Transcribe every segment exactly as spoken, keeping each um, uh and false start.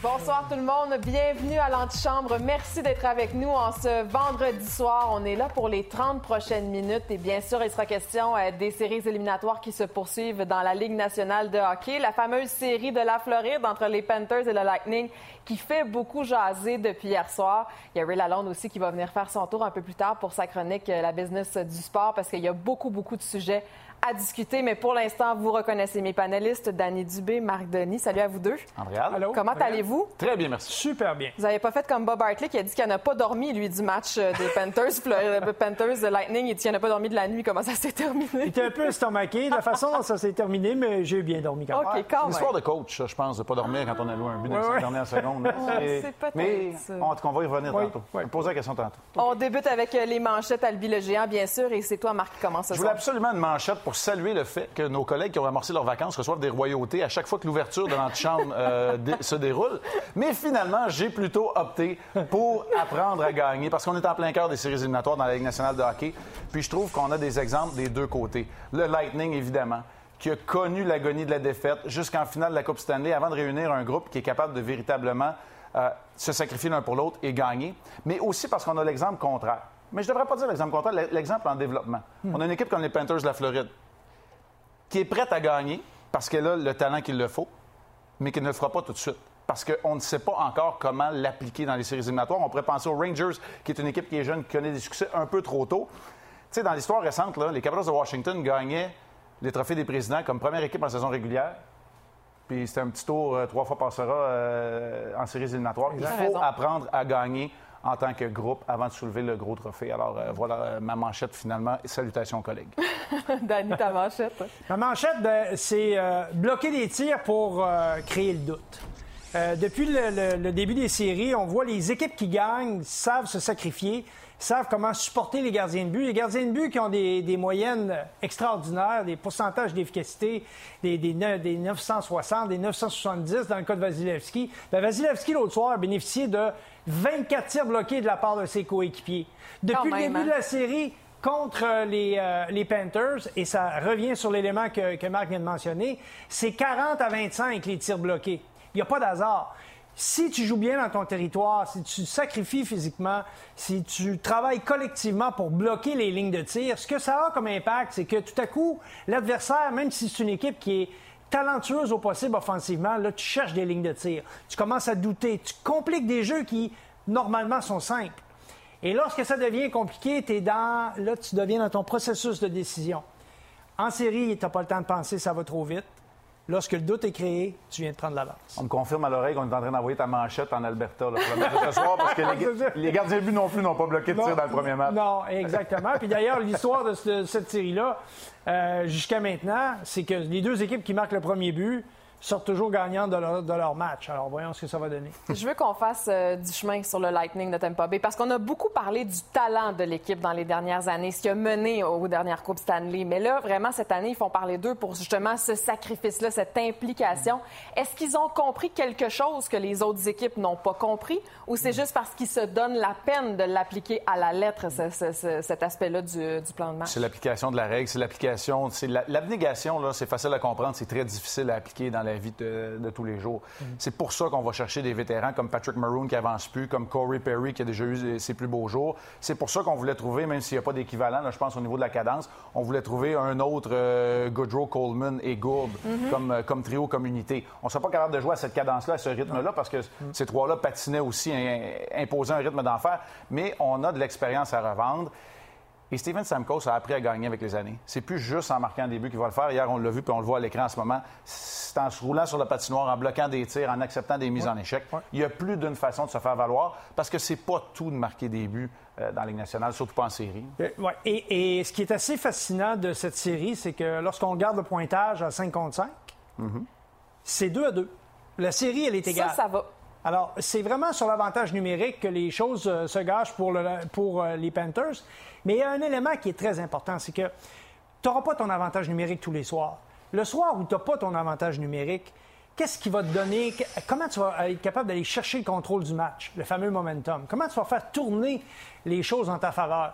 Bonsoir tout le monde, bienvenue à l'antichambre. Merci d'être avec nous en ce vendredi soir. On est là pour les trente prochaines minutes et bien sûr, il sera question des séries éliminatoires qui se poursuivent dans la Ligue nationale de hockey. La fameuse série de la Floride entre les Panthers et le Lightning qui fait beaucoup jaser depuis hier soir. Il y a Ray Lalonde aussi qui va venir faire son tour un peu plus tard pour sa chronique La business du sport parce qu'il y a beaucoup, beaucoup de sujets à discuter. Mais pour l'instant, vous reconnaissez mes panélistes, Danny Dubé, Marc Denis. Salut à vous deux. Andréal. Allô. Comment Andréal. Allez-vous? Très bien, merci. Super bien. Vous n'avez pas fait comme Bob Hartley qui a dit qu'il n'a pas dormi, lui, du match des Panthers, Panthers de Lightning. Il dit qu'il n'a pas dormi de la nuit. Comment ça s'est terminé? Il était un peu estomaqué de la façon dont ça s'est terminé, mais j'ai bien dormi quand même. OK, quand même. C'est une histoire de coach, je pense, de ne pas dormir quand on a loué un but dans ouais, les dernières secondes. Ouais, c'est peut-être mais ça. En tout cas, on va y revenir oui, tantôt. Oui. Je vais poser la question tantôt. On débute avec les manchettes Albi le géant, bien sûr, et c'est toi, Marc, qui commence ce Je voulais soir. absolument une manchette pour saluer le fait que nos collègues qui ont amorcé leurs vacances reçoivent des royautés à chaque fois que l'ouverture de l'antichambre euh, dé- se déroule. Mais finalement, j'ai plutôt opté pour apprendre à gagner parce qu'on est en plein cœur des séries éliminatoires dans la Ligue nationale de hockey. Puis je trouve qu'on a des exemples des deux côtés. Le Lightning, évidemment, qui a connu l'agonie de la défaite jusqu'en finale de la Coupe Stanley avant de réunir un groupe qui est capable de véritablement euh, se sacrifier l'un pour l'autre et gagner. Mais aussi parce qu'on a l'exemple contraire. Mais je ne devrais pas dire l'exemple contraire, l'exemple en développement. Hmm. On a une équipe comme les Panthers de la Floride qui est prête à gagner parce qu'elle a le talent qu'il le faut, mais qui ne le fera pas tout de suite. Parce qu'on ne sait pas encore comment l'appliquer dans les séries éliminatoires. On pourrait penser aux Rangers, qui est une équipe qui est jeune, qui connaît des succès un peu trop tôt. Tu sais, dans l'histoire récente, là, les Capitals de Washington gagnaient les trophées des présidents comme première équipe en saison régulière. Puis c'était un petit tour, euh, trois fois passera euh, en séries éliminatoires. Il faut raison. apprendre à gagner en tant que groupe avant de soulever le gros trophée. Alors, euh, voilà euh, ma manchette, finalement. Et salutations, collègues. Danny, ta manchette? Ma manchette, ben, c'est euh, bloquer les tirs pour euh, créer le doute. Euh, depuis le, le, le début des séries, on voit les équipes qui gagnent savent se sacrifier, savent comment supporter les gardiens de but. Les gardiens de but qui ont des, des moyennes extraordinaires, des pourcentages d'efficacité, des, des, des neuf cent soixante, des neuf cent soixante-dix dans le cas de Vasilevskiy. Ben, Vasilevskiy, l'autre soir, a bénéficié de vingt-quatre tirs bloqués de la part de ses coéquipiers. Depuis même, le début hein? de la série, contre les, euh, les Panthers, et ça revient sur l'élément que, que Marc vient de mentionner, c'est quarante à vingt-cinq les tirs bloqués. Il n'y a pas d'hasard. Si tu joues bien dans ton territoire, si tu sacrifies physiquement, si tu travailles collectivement pour bloquer les lignes de tir, ce que ça a comme impact, c'est que tout à coup, l'adversaire, même si c'est une équipe qui est talentueuse au possible offensivement, là, tu cherches des lignes de tir. Tu commences à douter. Tu compliques des jeux qui, normalement, sont simples. Et lorsque ça devient compliqué, t'es dans, là, tu deviens dans ton processus de décision. En série, tu n'as pas le temps de penser, ça va trop vite. Lorsque le doute est créé, tu viens de prendre l'avance. On me confirme à l'oreille qu'on est en train d'envoyer ta manchette en Alberta là, pour le match de ce soir parce que les, les gardiens de but non plus n'ont pas bloqué de tir dans le premier match. Non, exactement. Puis d'ailleurs, l'histoire de, ce, de cette série-là, euh, jusqu'à maintenant, c'est que les deux équipes qui marquent le premier but sortent toujours gagnantes de leur, de leur match. Alors, voyons ce que ça va donner. Je veux qu'on fasse euh, du chemin sur le Lightning de Tampa Bay parce qu'on a beaucoup parlé du talent de l'équipe dans les dernières années, ce qui a mené aux dernières Coupes Stanley. Mais là, vraiment, cette année, ils font parler d'eux pour justement ce sacrifice-là, cette implication. Est-ce qu'ils ont compris quelque chose que les autres équipes n'ont pas compris ou c'est juste parce qu'ils se donnent la peine de l'appliquer à la lettre, ce, ce, ce, cet aspect-là du, du plan de match? C'est l'application de la règle, c'est l'application, c'est la, l'abnégation, là, c'est facile à comprendre, c'est très difficile à appliquer dans la vie de, de tous les jours. Mm-hmm. C'est pour ça qu'on va chercher des vétérans comme Patrick Maroon qui avance plus, comme Corey Perry qui a déjà eu ses plus beaux jours. C'est pour ça qu'on voulait trouver, même s'il n'y a pas d'équivalent, là, je pense au niveau de la cadence, on voulait trouver un autre euh, Gaudreau, Coleman et Gourde mm-hmm. comme, euh, comme trio, comme unité. On ne serait pas capable de jouer à cette cadence-là, à ce rythme-là, parce que mm-hmm. ces trois-là patinaient aussi, hein, imposaient un rythme d'enfer, mais on a de l'expérience à revendre. Et Steven Stamkos a appris à gagner avec les années. C'est plus juste en marquant des buts qu'il va le faire. Hier, on l'a vu, puis on le voit à l'écran en ce moment. C'est en se roulant sur la patinoire, en bloquant des tirs, en acceptant des mises ouais. en échec. Ouais. Il y a plus d'une façon de se faire valoir, parce que c'est pas tout de marquer des buts euh, dans la Ligue nationale, surtout pas en série. Euh, ouais. et, et ce qui est assez fascinant de cette série, c'est que lorsqu'on regarde le pointage à cinq contre cinq, mm-hmm. c'est deux à deux. La série, elle est égale. Ça, ça va. Alors, c'est vraiment sur l'avantage numérique que les choses euh, se gâchent pour, le, pour euh, les Panthers. Mais il y a un élément qui est très important, c'est que tu n'auras pas ton avantage numérique tous les soirs. Le soir où tu n'as pas ton avantage numérique, qu'est-ce qui va te donner... Comment tu vas être capable d'aller chercher le contrôle du match, le fameux momentum? Comment tu vas faire tourner les choses en ta faveur?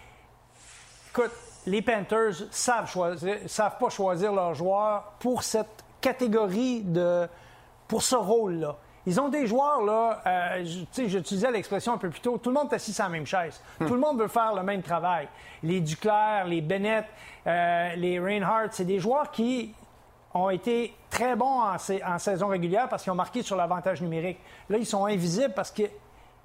Écoute, les Panthers savent choisir, savent pas choisir leurs joueurs pour cette catégorie de... pour ce rôle-là. Ils ont des joueurs, là, euh, tu sais, j'utilisais l'expression un peu plus tôt, tout le monde est assis sur la même chaise. Hum. Tout le monde veut faire le même travail. Les Duclair, les Bennett, euh, les Reinhardt, c'est des joueurs qui ont été très bons en, en saison régulière parce qu'ils ont marqué sur l'avantage numérique. Là, ils sont invisibles parce que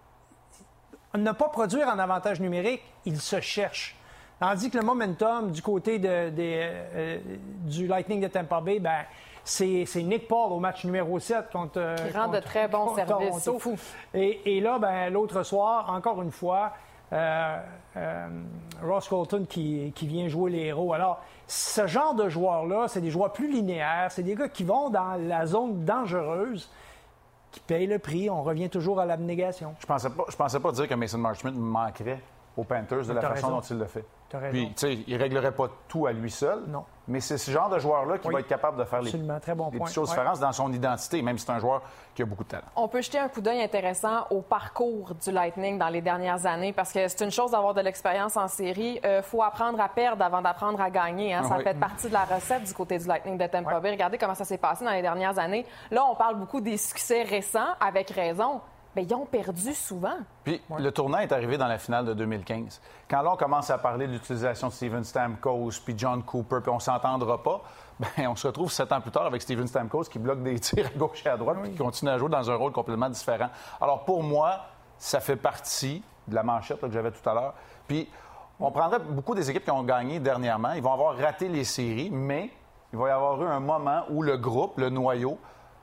ne pas produire en avantage numérique, ils se cherchent. Tandis que le momentum du côté de, de, euh, du Lightning de Tampa Bay, ben, c'est, c'est Nick Paul au match numéro sept contre Qui rend contre, de très bons services, c'est fou. Et, et là, ben, l'autre soir, encore une fois, euh, euh, Ross Colton qui, qui vient jouer les héros. Alors, ce genre de joueurs-là, c'est des joueurs plus linéaires, c'est des gars qui vont dans la zone dangereuse, qui payent le prix. On revient toujours à l'abnégation. Je pensais pas, je pensais pas dire que Mason Marchment manquerait aux Panthers de la façon raison. dont il le fait. T'as raison. Puis, tu sais, il ne réglerait pas tout à lui seul. Non. Mais c'est ce genre de joueur-là qui oui. va être capable de faire les, très bon les point. petites choses ouais. différentes dans son identité, même si c'est un joueur qui a beaucoup de talent. On peut jeter un coup d'œil intéressant au parcours du Lightning dans les dernières années, parce que c'est une chose d'avoir de l'expérience en série. Il euh, faut apprendre à perdre avant d'apprendre à gagner. Hein. Ça oui. fait partie de la recette du côté du Lightning de Tampa Bay. Ouais. Regardez comment ça s'est passé dans les dernières années. Là, on parle beaucoup des succès récents, avec raison. Bien, ils ont perdu souvent. Puis, ouais. le tournant est arrivé dans la finale de deux mille quinze. Quand là, on commence à parler de l'utilisation de Steven Stamkos puis John Cooper, puis on ne s'entendra pas, bien, on se retrouve sept ans plus tard avec Steven Stamkos qui bloque des tirs à gauche et à droite, oui. puis qui continue à jouer dans un rôle complètement différent. Alors, pour moi, ça fait partie de la manchette là, que j'avais tout à l'heure. Puis, on prendrait beaucoup des équipes qui ont gagné dernièrement. Ils vont avoir raté les séries, mais il va y avoir eu un moment où le groupe, le noyau,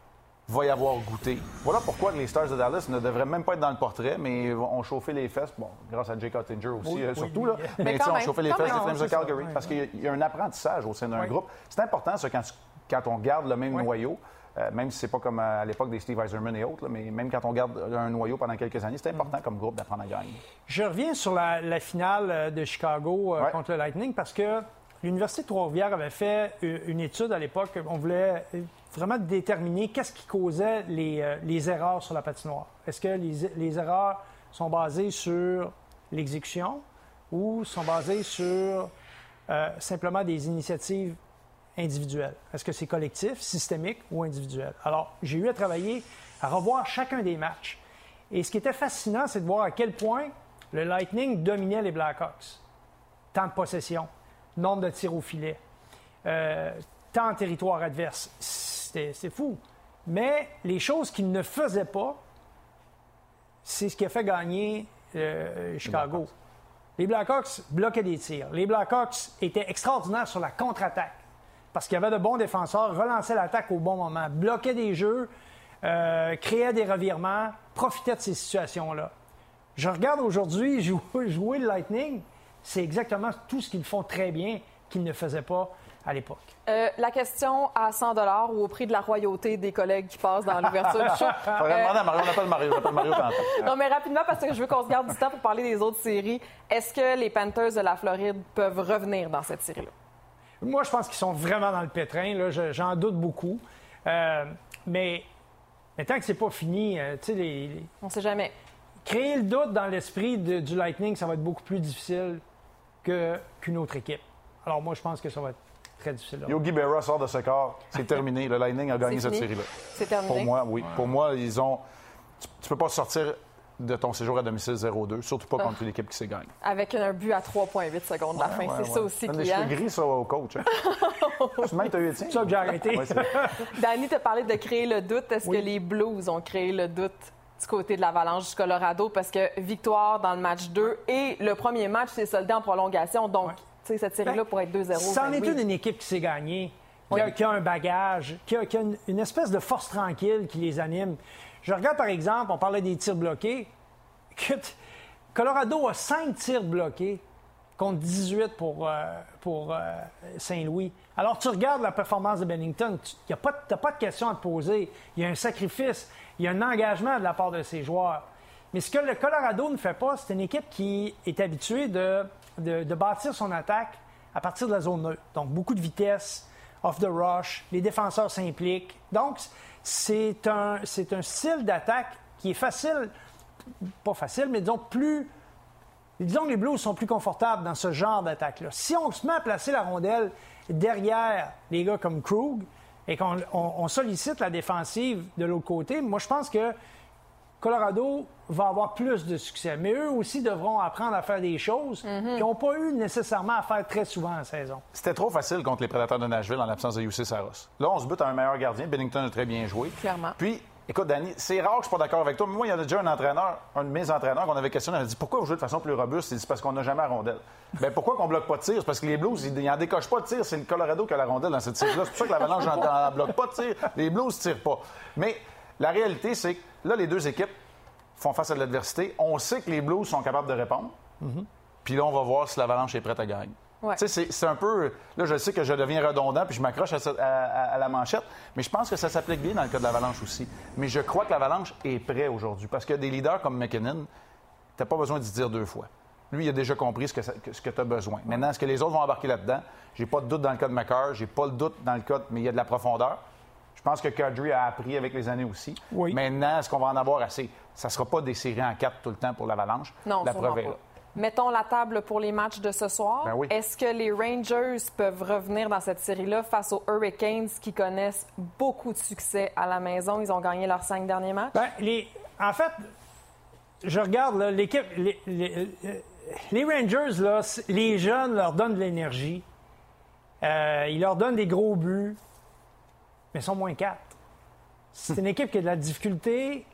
va y avoir goûté. Voilà pourquoi les Stars de Dallas ne devraient même pas être dans le portrait, mais ont chauffé les fesses, bon, grâce à Jake Ottinger aussi, oui, euh, surtout, oui, là, oui. mais, mais ont chauffé les fesses des Flames de Calgary, oui, parce oui. qu'il y a un apprentissage au sein d'un oui. groupe. C'est important, ça, quand, quand on garde le même oui. noyau, euh, même si c'est pas comme à l'époque des Steve Yzerman et autres, là, mais même quand on garde un noyau pendant quelques années, c'est important mm. comme groupe d'apprendre à gagner. Je reviens sur la, la finale de Chicago euh, ouais. contre le Lightning, parce que l'Université de Trois-Rivières avait fait une étude à l'époque. On voulait vraiment déterminer qu'est-ce qui causait les, euh, les erreurs sur la patinoire. Est-ce que les, les erreurs sont basées sur l'exécution ou sont basées sur euh, simplement des initiatives individuelles? Est-ce que c'est collectif, systémique ou individuel? Alors, j'ai eu à travailler à revoir chacun des matchs. Et ce qui était fascinant, c'est de voir à quel point le Lightning dominait les Blackhawks. Temps de possession, nombre de tirs au filet, euh, temps en territoire adverse. C'était, c'est fou. Mais les choses qu'ils ne faisaient pas, c'est ce qui a fait gagner euh, Chicago. Les Blackhawks bloquaient des tirs. Les Blackhawks étaient extraordinaires sur la contre-attaque parce qu'il y avait de bons défenseurs, relançaient l'attaque au bon moment, bloquaient des jeux, euh, créaient des revirements, profitaient de ces situations-là. Je regarde aujourd'hui jouer, jouer le Lightning, c'est exactement tout ce qu'ils font très bien qu'ils ne faisaient pas à l'époque. Euh, la question à cent dollars ou au prix de la royauté des collègues qui passent dans l'ouverture du show. Il faudrait demander à Mario, on appelle Mario, on appelle Mario tantôt. Non, mais rapidement, parce que je veux qu'on se garde du temps pour parler des autres séries. Est-ce que les Panthers de la Floride peuvent revenir dans cette série-là? Moi, je pense qu'ils sont vraiment dans le pétrin. Là. Je, j'en doute beaucoup. Euh, mais, mais tant que c'est pas fini, euh, tu sais, les, les... on sait jamais. Créer le doute dans l'esprit de, du Lightning, ça va être beaucoup plus difficile que, qu'une autre équipe. Alors moi, je pense que ça va être très difficile. Là. Yogi Berra sort de ce corps. C'est terminé. Le Lightning a gagné cette série-là. C'est terminé. Pour moi, oui. Ouais. Pour moi, ils ont... Tu, tu peux pas sortir de ton séjour à domicile zéro deux, surtout pas contre oh. une équipe qui s'est gagnée. Avec un but à trois virgule huit secondes de la ouais, fin. Ouais, c'est ouais. ça aussi qui est. Les cheveux gris, ça, au coach. Hein? Tu m'as eu C'est ça que j'ai arrêté. Ouais, Danny t'a parlé de créer le doute. Est-ce oui. que les Blues ont créé le doute du côté de l'Avalanche du Colorado? Parce que victoire dans le match deux et le premier match s'est soldé en prolongation. Donc, ouais. tu sais, cette série-là ben, pourrait être deux zéro. C'en est oui. une, une équipe qui s'est gagnée, qui, oui. a, qui a un bagage, qui a, qui a une, une espèce de force tranquille qui les anime. Je regarde, par exemple, on parlait des tirs bloqués. Colorado a cinq tirs bloqués contre dix-huit pour, euh, pour euh, Saint-Louis. Alors, tu regardes la performance de Bennington, tu n'as pas, pas de questions à te poser. Il y a un sacrifice, il y a un engagement de la part de ses joueurs. Mais ce que le Colorado ne fait pas, c'est une équipe qui est habituée de, de, de bâtir son attaque à partir de la zone neutre. Donc, beaucoup de vitesse, off the rush, les défenseurs s'impliquent. Donc, c'est un, c'est un style d'attaque qui est facile, pas facile, mais disons plus... Disons que les Blues sont plus confortables dans ce genre d'attaque-là. Si on se met à placer la rondelle derrière les gars comme Krug, et qu'on on, on sollicite la défensive de l'autre côté, moi, je pense que Colorado va avoir plus de succès. Mais eux aussi devront apprendre à faire des choses mm-hmm. qu'ils n'ont pas eu nécessairement à faire très souvent en saison. C'était trop facile contre les Prédateurs de Nashville en l'absence de U C Saros. Là, on se bute à un meilleur gardien. Binnington a très bien joué. Clairement. Puis, écoute, Danny, c'est rare que je ne suis pas d'accord avec toi, mais moi, il y en a déjà un entraîneur, un de mes entraîneurs qu'on avait questionné, il a dit « Pourquoi vous jouez de façon plus robuste? » Il dit « C'est parce qu'on n'a jamais la rondelle. » Bien, pourquoi qu'on ne bloque pas de tir? C'est parce que les Blues, ils n'en décochent pas de tir. C'est le Colorado qui a la rondelle dans cette série-là. C'est pour ça que l'Avalanche n'en bloque pas de tir. Les Blues ne tirent pas. Mais la réalité, c'est que là, les deux équipes font face à de l'adversité. On sait que les Blues sont capables de répondre. Mm-hmm. Puis là, on va voir si l'Avalanche est prête à gagner. Ouais. Tu sais, c'est, c'est un peu... Là, je sais que je deviens redondant puis je m'accroche à, à, à, à la manchette, mais je pense que ça s'applique bien dans le cas de l'Avalanche aussi. Mais je crois que l'Avalanche est prêt aujourd'hui parce que des leaders comme McKinnon, t'as pas besoin d'y dire deux fois. Lui, il a déjà compris ce que, ce que tu as besoin. Maintenant, est-ce que les autres vont embarquer là-dedans? J'ai pas de doute dans le cas de McCarr, j'ai pas le doute dans le cas, de... mais il y a de la profondeur. Je pense que Kadri a appris avec les années aussi. Oui. Maintenant, est-ce qu'on va en avoir assez? Ça ne sera pas des séries en quatre tout le temps pour l'Avalanche. Non, la preuve est là. Mettons la table pour les matchs de ce soir. Ben oui. Est-ce que les Rangers peuvent revenir dans cette série-là face aux Hurricanes qui connaissent beaucoup de succès à la maison? Ils ont gagné leurs cinq derniers matchs. Ben, les... En fait, je regarde là, l'équipe... Les, les, les Rangers, là, les jeunes leur donnent de l'énergie. Euh, ils leur donnent des gros buts. Mais ils sont moins quatre. C'est une équipe qui a de la difficulté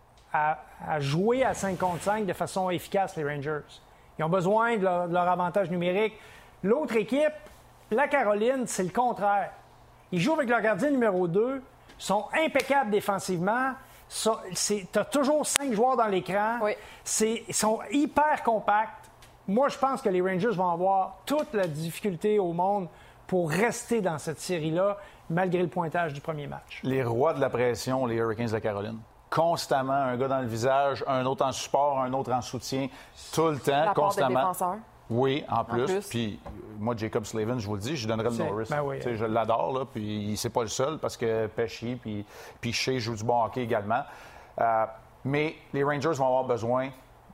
à, à jouer à cinq contre cinq de façon efficace, les Rangers. Ils ont besoin de leur, de leur avantage numérique. L'autre équipe, la Caroline, c'est le contraire. Ils jouent avec leur gardien numéro deux, sont impeccables défensivement. Tu as toujours cinq joueurs dans l'écran. Oui. C'est, ils sont hyper compacts. Moi, je pense que les Rangers vont avoir toute la difficulté au monde pour rester dans cette série-là, malgré le pointage du premier match. Les rois de la pression, les Hurricanes de la Caroline. Constamment, un gars dans le visage, un autre en support, un autre en soutien, tout le temps, la part constamment. Des défenseurs. Oui, en plus. En plus. Puis moi, Jacob Slavin, je vous le dis, je donnerais le Norris. Ben oui. Je l'adore, là, puis c'est pas le seul parce que Pesci puis, puis Shea joue du bon hockey également. Euh, mais les Rangers vont avoir besoin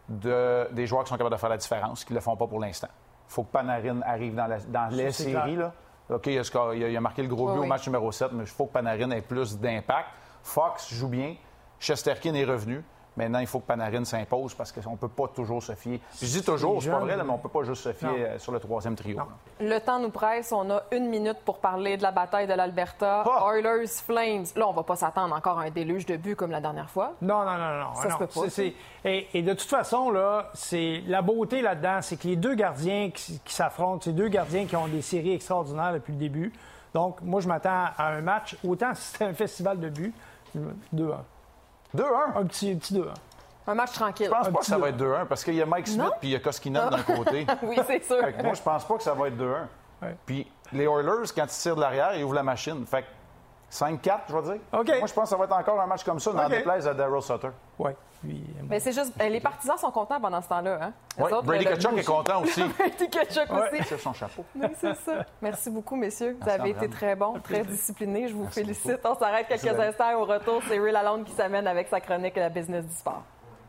de, des joueurs qui sont capables de faire la différence, qui ne le font pas pour l'instant. Il faut que Panarin arrive dans, la, dans les séries, là. OK, il a, il a marqué le gros but oui, au match oui. numéro sept, mais il faut que Panarin ait plus d'impact. Fox joue bien. Chesterkin est revenu. Maintenant, il faut que Panarin s'impose parce qu'on ne peut pas toujours se fier. Je dis toujours, c'est pas vrai, là, mais on ne peut pas juste se fier non. sur le troisième trio. Le temps nous presse. On a une minute pour parler de la bataille de l'Alberta. Oh! Oilers, Flames. Là, on ne va pas s'attendre encore à un déluge de buts comme la dernière fois. Non, non, non, non. Ça non. se peut pas. C'est, c'est... Et, et de toute façon, là, c'est la beauté là-dedans, c'est que les deux gardiens qui, qui s'affrontent, c'est deux gardiens qui ont des séries extraordinaires depuis le début. Donc, moi, je m'attends à un match, autant si c'était un festival de buts, deux un. deux un? Un petit, petit deux un. Un match tranquille. Je pense un pas que ça va être deux un parce qu'il y a Mike Smith puis il y a Koskinen d'un côté. Oui, c'est sûr. Fait que moi, je pense pas que ça va être deux un. Ouais. Puis les Oilers, quand ils tirent de l'arrière, ils ouvrent la machine. Fait que cinq quatre, je vais dire. Okay. Moi, je pense que ça va être encore un match comme ça, dans okay. déplaise à Darryl Sutter. Oui. Lui, mais c'est juste, les partisans sont contents pendant ce temps-là. Hein? Oui, Brady Tkachuk est content aussi. Brady Tkachuk ouais. aussi. C'est son chapeau. Oui, c'est ça. Merci beaucoup, messieurs. Vous Merci avez été très bons, très disciplinés. Je vous Merci félicite. beaucoup. On s'arrête quelques Merci instants. Au retour, c'est Ray Lalonde qui s'amène avec sa chronique La business du sport.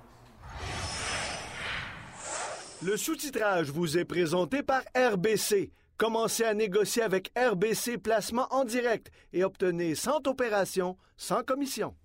Le sous-titrage vous est présenté par R B C. Commencez à négocier avec R B C Placement en direct et obtenez cent opérations, sans commission.